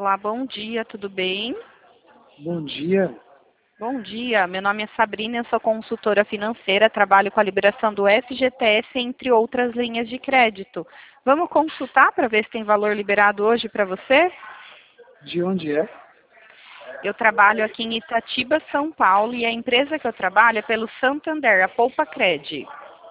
Olá, bom dia, tudo bem? Bom dia. Bom dia, meu nome é Sabrina, eu sou consultora financeira, trabalho com a liberação do FGTS, entre outras linhas de crédito. Vamos consultar para ver se tem valor liberado hoje para você? De onde é? Eu trabalho aqui em Itatiba, São Paulo, e a empresa que eu trabalho é pelo Santander, a Poupa Cred.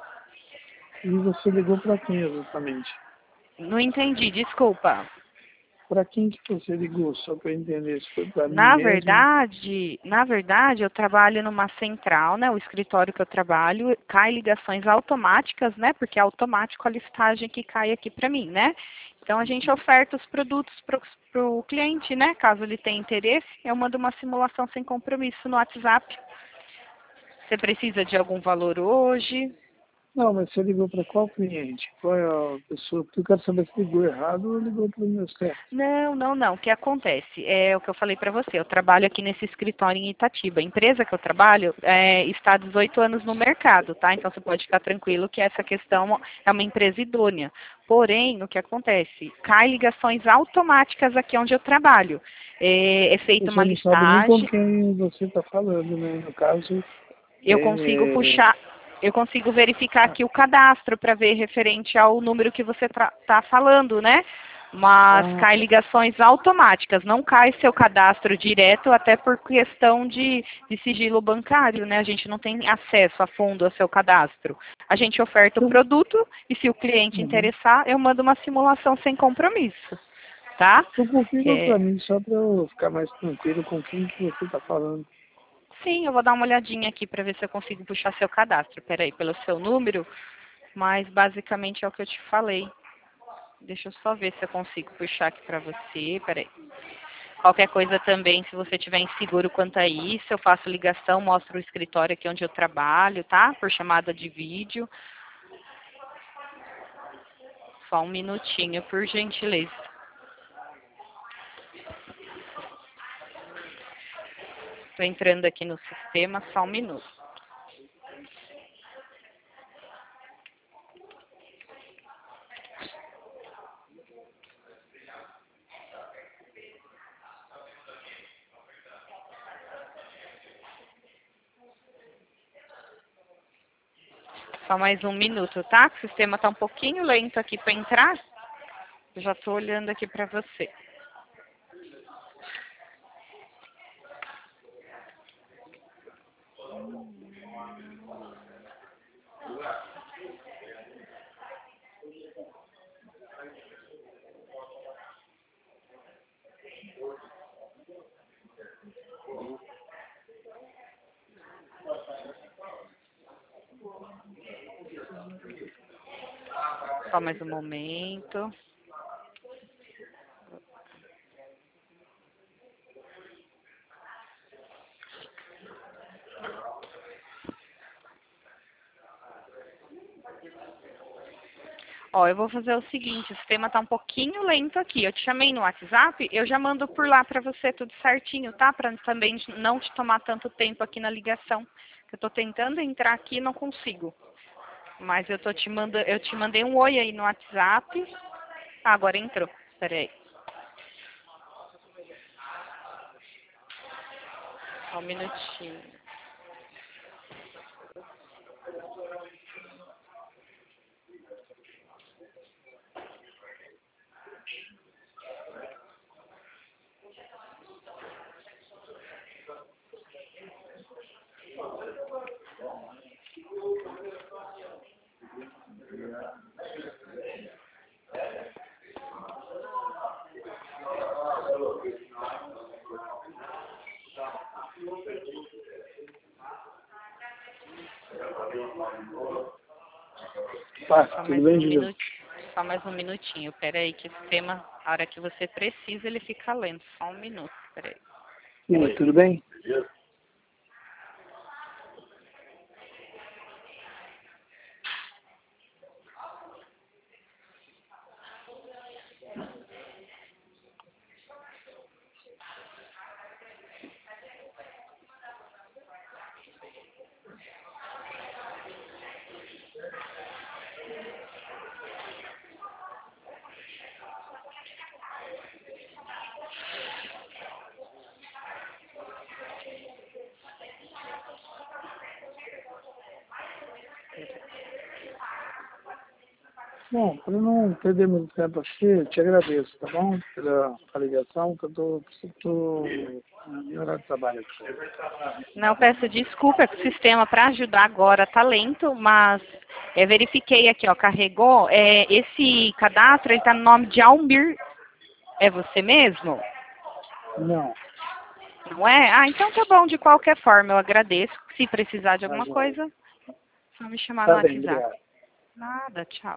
E você ligou para quem exatamente? Não entendi, desculpa. Para quem que você ligou? Só para entender se foi para mim Na mesmo. verdade, na verdade, eu trabalho numa central, né? O escritório que eu trabalho cai ligações automáticas, né? Porque é automático a listagem que cai aqui para mim, né? Então a gente oferta os produtos para o cliente, né? Caso ele tenha interesse, eu mando uma simulação sem compromisso no WhatsApp. Você precisa de algum valor hoje? Não, mas você ligou para qual cliente? Qual é a pessoa? Porque eu quero saber se ligou errado ou ligou para o meu certo. Não, não, não. O que acontece? É o que eu falei para você. Eu trabalho aqui nesse escritório em Itatiba. A empresa que eu trabalho está há 18 anos no mercado, tá? Então você pode ficar tranquilo que essa questão é uma empresa idônea. Porém, o que acontece? Cai ligações automáticas aqui onde eu trabalho. É feita Você uma não sabe nem com listagem. quem você está falando, né? No caso, Eu consigo puxar. Eu consigo verificar aqui o cadastro para ver referente ao número que você está falando, né? Mas ah, cai ligações automáticas, não cai seu cadastro direto, até por questão de sigilo bancário, né? A gente não tem acesso a fundo ao seu cadastro. A gente oferta o então, produto e se o cliente uhum. interessar, eu mando uma simulação sem compromisso, tá? Então confirma para É, mim, só para eu ficar mais tranquilo com quem que você está falando. sim, eu vou dar uma olhadinha aqui para ver se eu consigo puxar seu cadastro. Peraí, pelo seu número, mas basicamente é o que eu te falei. Deixa eu só ver se eu consigo puxar aqui para você. Peraí. Qualquer coisa também, se você tiver inseguro quanto a isso, eu faço ligação, mostro o escritório aqui onde eu trabalho, tá? Por chamada de vídeo. Só um minutinho, por gentileza. Estou entrando aqui no sistema, só um minuto. Só mais um minuto, tá? O sistema está um pouquinho lento aqui para entrar. Eu já estou olhando aqui para você. Só mais um momento. Ó, eu vou fazer o seguinte, o sistema tá um pouquinho lento aqui. Eu te chamei no WhatsApp, eu já mando por lá para você tudo certinho, tá? Para também não te tomar tanto tempo aqui na ligação. Eu tô tentando entrar aqui e não consigo. Mas eu te mandei um oi aí no WhatsApp. Ah, agora entrou. Peraí. Só um minutinho. Tá, Só tudo mais bem, um Juju? minutinho. Só mais um minutinho. Peraí, que o sistema, a hora que você precisa, ele fica lento. Só um minuto. Peraí. E aí, tudo bem? Bom, para não perder muito tempo aqui, eu te agradeço, tá bom? Pela ligação, que eu tô no horário de trabalho aqui. Não, peço desculpa, que o sistema para ajudar agora tá lento, mas verifiquei aqui, ó, carregou. Esse cadastro, ele tá no nome de Almir. É você mesmo? Não, Não é? Ah, então tá bom, de qualquer forma, eu agradeço. Se precisar de tá alguma bom. coisa, só me chamar no Tá bem, WhatsApp. obrigado. Nada, tchau.